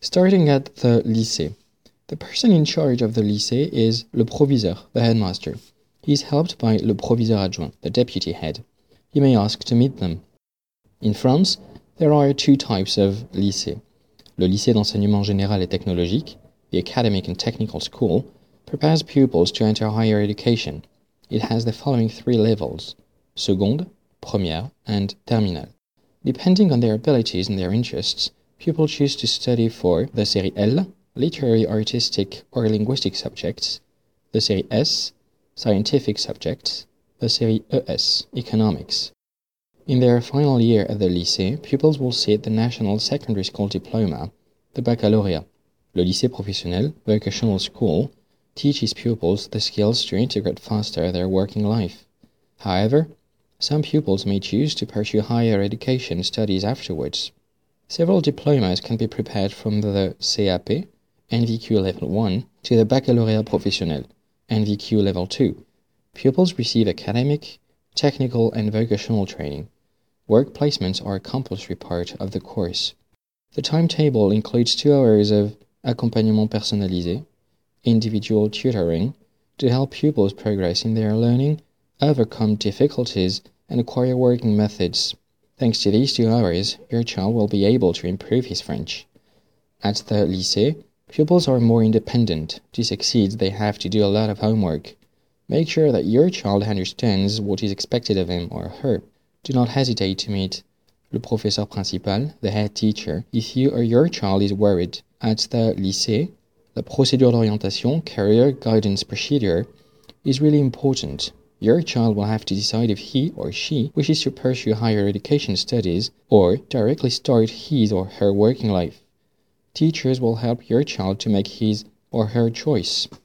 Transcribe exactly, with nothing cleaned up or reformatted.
Starting at the lycée. The person in charge of the lycée is le proviseur, the headmaster. He is helped by le proviseur adjoint, the deputy head. You may ask to meet them. In France, there are two types of lycée. Le lycée d'enseignement général et technologique, the academic and technical school, prepares pupils to enter higher education. It has the following three levels: seconde, première, and terminale. Depending on their abilities and their interests, pupils choose to study for the série L, literary, artistic, or linguistic subjects, the série S, scientific subjects, the série E S, economics. In their final year at the lycée, pupils will sit the National Secondary School Diploma, the baccalauréat. Le lycée professionnel, vocational school, teaches pupils the skills to integrate faster their working life. However, some pupils may choose to pursue higher education studies afterwards. Several diplomas can be prepared from the C A P, N V Q Level one, to the Baccalauréat Professionnel, N V Q Level two. Pupils receive academic, technical, and vocational training. Work placements are a compulsory part of the course. The timetable includes two hours of accompagnement personnalisé, individual tutoring, to help pupils progress in their learning, overcome difficulties, and acquire working methods. Thanks to these two hours, your child will be able to improve his French. At the lycée, pupils are more independent. To succeed, they have to do a lot of homework. Make sure that your child understands what is expected of him or her. Do not hesitate to meet le professeur principal, the head teacher, if you or your child is worried. At the lycée, the procédure d'orientation, career guidance procedure, is really important. Your child will have to decide if he or she wishes to pursue higher education studies or directly start his or her working life. Teachers will help your child to make his or her choice.